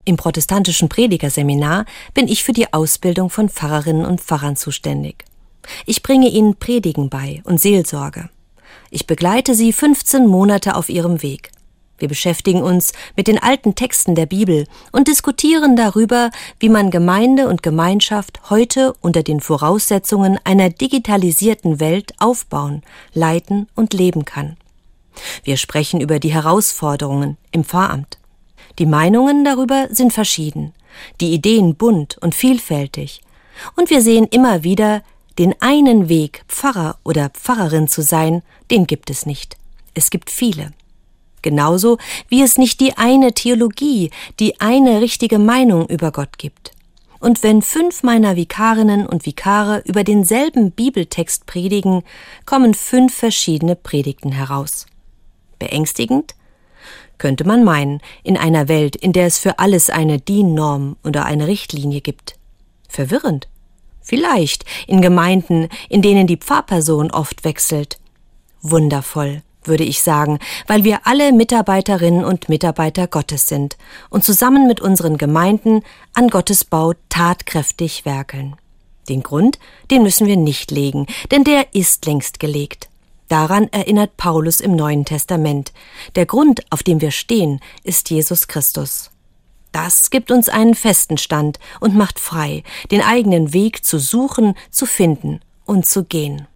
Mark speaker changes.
Speaker 1: Im protestantischen Predigerseminar bin ich für die Ausbildung von Pfarrerinnen und Pfarrern zuständig. Ich bringe ihnen Predigen bei und Seelsorge. Ich begleite sie 15 Monate auf ihrem Weg. Wir beschäftigen uns mit den alten Texten der Bibel und diskutieren darüber, wie man Gemeinde und Gemeinschaft heute unter den Voraussetzungen einer digitalisierten Welt aufbauen, leiten und leben kann. Wir sprechen über die Herausforderungen im Pfarramt. Die Meinungen darüber sind verschieden, die Ideen bunt und vielfältig. Und wir sehen immer wieder, den einen Weg, Pfarrer oder Pfarrerin zu sein, den gibt es nicht. Es gibt viele. Genauso wie es nicht die eine Theologie, die eine richtige Meinung über Gott gibt. Und wenn 5 meiner Vikarinnen und Vikare über denselben Bibeltext predigen, kommen 5 verschiedene Predigten heraus. Beängstigend? Könnte man meinen, in einer Welt, in der es für alles eine DIN-Norm oder eine Richtlinie gibt. Verwirrend? Vielleicht in Gemeinden, in denen die Pfarrperson oft wechselt. Wundervoll, würde ich sagen, weil wir alle Mitarbeiterinnen und Mitarbeiter Gottes sind und zusammen mit unseren Gemeinden an Gottes Bau tatkräftig werkeln. Den Grund, den müssen wir nicht legen, denn der ist längst gelegt. Daran erinnert Paulus im Neuen Testament. Der Grund, auf dem wir stehen, ist Jesus Christus. Das gibt uns einen festen Stand und macht frei, den eigenen Weg zu suchen, zu finden und zu gehen.